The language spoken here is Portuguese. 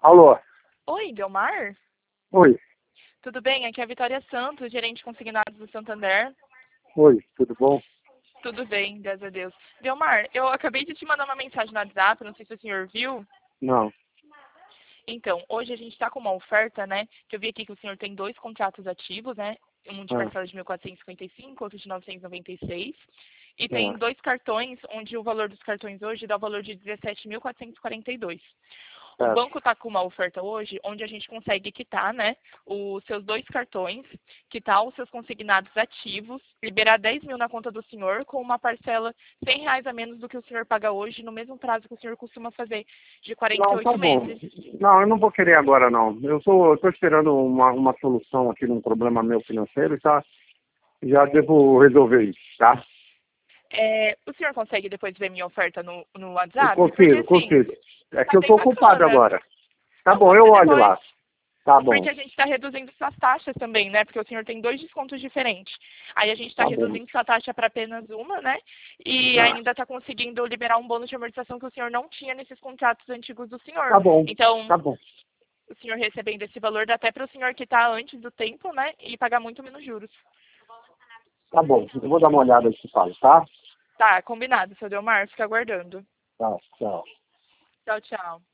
Alô? Oi, Delmar? Oi. Tudo bem? Aqui é a Vitória Santos, gerente de consignados do Santander. Oi, tudo bom? Tudo bem, graças a Deus. Delmar, eu acabei de te mandar uma mensagem no WhatsApp, não sei se o senhor viu. Não. Então, hoje a gente está com uma oferta, né? Que eu vi aqui que o senhor tem 2 contratos ativos, né? Um de Ah, parcela de 1.455, outro de 996. E tem ah, 2 cartões, onde o valor dos cartões hoje dá o valor de 17.442. O certo. banco está com uma oferta hoje, onde a gente consegue quitar, né, os seus 2 cartões, quitar os seus consignados ativos, liberar 10 mil na conta do senhor, com uma parcela R$ 100 a menos do que o senhor paga hoje, no mesmo prazo que o senhor costuma fazer, de Não, tá 48 bom. meses. Não, eu não vou querer agora, não. Eu tô esperando uma solução aqui num problema meu financeiro e tá, já devo resolver isso, tá? O senhor consegue depois ver minha oferta no Eu WhatsApp? Porque, consigo, assim, consigo. É que tá eu bem tô ocupado bacana. agora. Tá Então, bom, eu você olho depois. lá. Tá bom, Porque a gente está reduzindo suas taxas também, né? Porque o senhor tem 2 descontos diferentes. Aí a gente está tá bom. reduzindo sua taxa para apenas uma, né? E Ah, ainda está conseguindo liberar um bônus de amortização que o senhor não tinha nesses contratos antigos do senhor. tá bom, Então, tá bom. o senhor recebendo esse valor dá até para o senhor quitar antes do tempo, né? E pagar muito menos juros. Tá bom, eu vou dar uma olhada e te falo, tá? Tá, combinado, seu Delmar. Fica aguardando. Tá, tchau. Tchau, tchau.